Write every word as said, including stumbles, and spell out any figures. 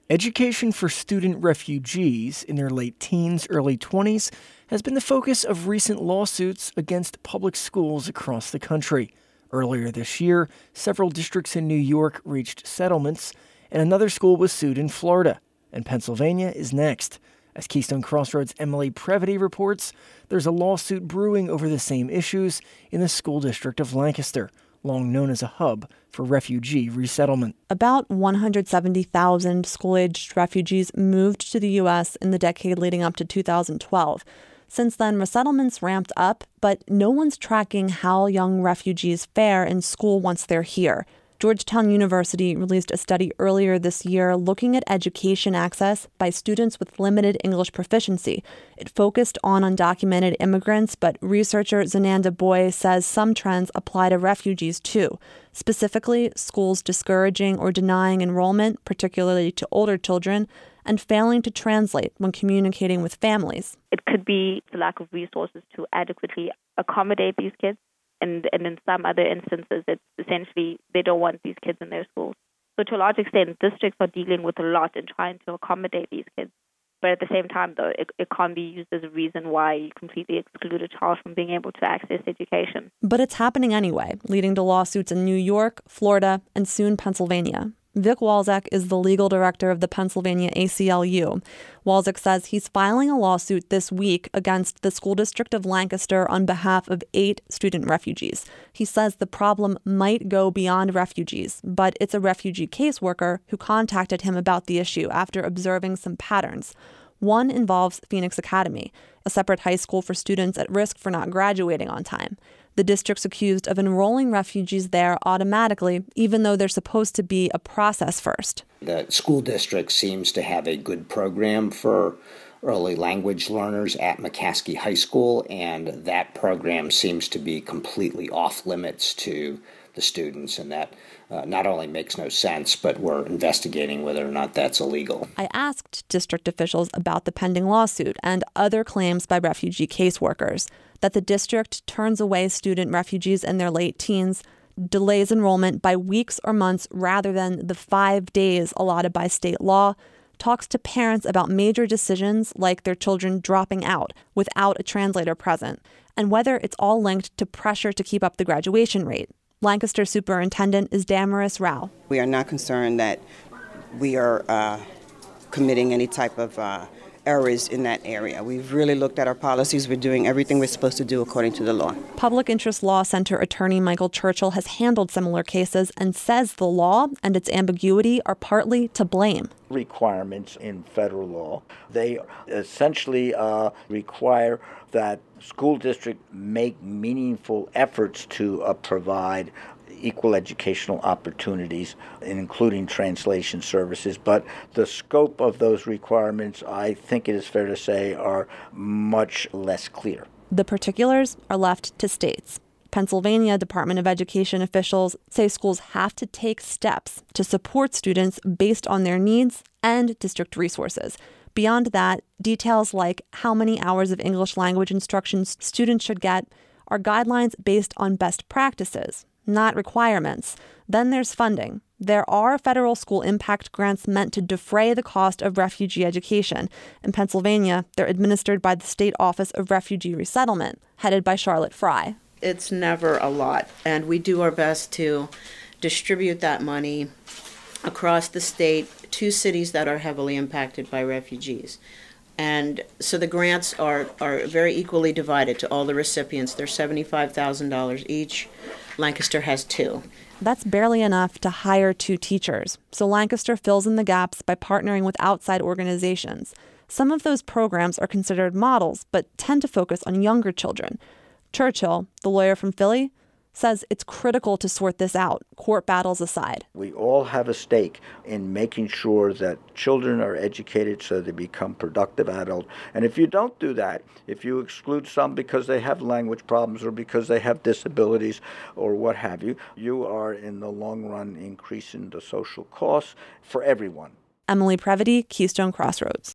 Education for student refugees in their late teens, early twenties has been the focus of recent lawsuits against public schools across the country. Earlier this year, several districts in New York reached settlements, and another school was sued in Florida. And Pennsylvania is next. As Keystone Crossroads' Emily Previty reports, there's a lawsuit brewing over the same issues in the school district of Lancaster, long known as a hub for refugee resettlement. About one hundred seventy thousand school-aged refugees moved to the U S in the decade leading up to two thousand twelve. Since then, resettlements ramped up, but no one's tracking how young refugees fare in school once they're here. Georgetown University released a study earlier this year looking at education access by students with limited English proficiency. It focused on undocumented immigrants, but researcher Zananda Boy says some trends apply to refugees too. Specifically, schools discouraging or denying enrollment, particularly to older children, and failing to translate when communicating with families. It could be the lack of resources to adequately accommodate these kids. And, and in some other instances, it's essentially they don't want these kids in their schools. So to a large extent, districts are dealing with a lot and trying to accommodate these kids. But at the same time, though, it, it can't be used as a reason why you completely exclude a child from being able to access education. But it's happening anyway, leading to lawsuits in New York, Florida, and soon Pennsylvania. Vic Walczak is the legal director of the Pennsylvania A C L U. Walczak says he's filing a lawsuit this week against the school district of Lancaster on behalf of eight student refugees. He says the problem might go beyond refugees, but it's a refugee caseworker who contacted him about the issue after observing some patterns. One involves Phoenix Academy, a separate high school for students at risk for not graduating on time. The district's accused of enrolling refugees there automatically, even though there's supposed to be a process first. The school district seems to have a good program for early language learners at McCaskey High School, and that program seems to be completely off limits to the students, and that uh, not only makes no sense, but we're investigating whether or not that's illegal. I asked district officials about the pending lawsuit and other claims by refugee caseworkers that the district turns away student refugees in their late teens, delays enrollment by weeks or months rather than the five days allotted by state law, talks to parents about major decisions like their children dropping out without a translator present, and whether it's all linked to pressure to keep up the graduation rate. Lancaster Superintendent is Damaris Rao. We are not concerned that we are uh, committing any type of uh, errors in that area. We've really looked at our policies. We're doing everything we're supposed to do according to the law. Public Interest Law Center attorney Michael Churchill has handled similar cases and says the law and its ambiguity are partly to blame. Requirements in federal law. They essentially uh, require that school districts make meaningful efforts to uh, provide equal educational opportunities, including translation services. But the scope of those requirements, I think it is fair to say, are much less clear. The particulars are left to states. Pennsylvania Department of Education officials say schools have to take steps to support students based on their needs and district resources. Beyond that, details like how many hours of English language instruction students should get are guidelines based on best practices, not requirements. Then there's funding. There are federal school impact grants meant to defray the cost of refugee education. In Pennsylvania, they're administered by the State Office of Refugee Resettlement, headed by Charlotte Fry. It's never a lot, and we do our best to distribute that money across the state to cities that are heavily impacted by refugees. And so the grants are, are very equally divided to all the recipients. They're seventy-five thousand dollars each. Lancaster has two. That's barely enough to hire two teachers. So Lancaster fills in the gaps by partnering with outside organizations. Some of those programs are considered models, but tend to focus on younger children. Churchill, the lawyer from Philly, says it's critical to sort this out, court battles aside. We all have a stake in making sure that children are educated so they become productive adults. And if you don't do that, if you exclude some because they have language problems or because they have disabilities or what have you, you are in the long run increasing the social costs for everyone. Emily Previty, Keystone Crossroads.